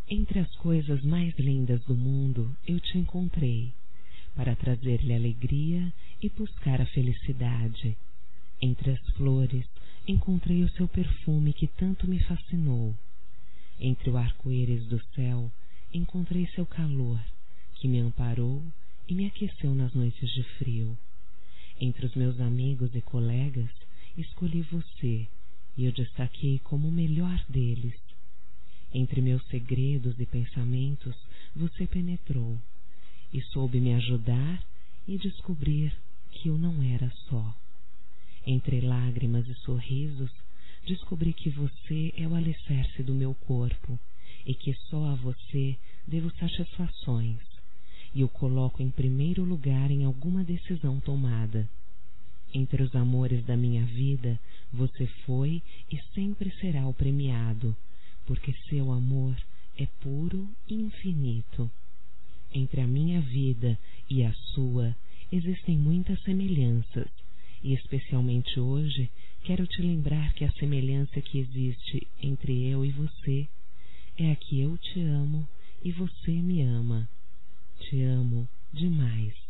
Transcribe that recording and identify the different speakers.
Speaker 1: Entre as coisas mais lindas do mundo, eu te encontrei, para trazer-lhe alegria e buscar a felicidade. Entre as flores, encontrei o seu perfume que tanto me fascinou. Entre o arco-íris do céu, encontrei seu calor, que me amparou e me aqueceu nas noites de frio. Entre os meus amigos e colegas, escolhi você, e eu destaquei como o melhor deles. Entre meus segredos e pensamentos, você penetrou, e soube me ajudar e descobrir que eu não era só. Entre lágrimas e sorrisos, descobri que você é o alicerce do meu corpo e que só a você devo satisfações, e o coloco em primeiro lugar em alguma decisão tomada. Entre os amores da minha vida, você foi e sempre será o premiado, porque seu amor é puro e infinito. Entre a minha vida e a sua existem muitas semelhanças, e especialmente hoje quero te lembrar que a semelhança que existe entre eu e você é a que eu te amo e você me ama. Te amo demais.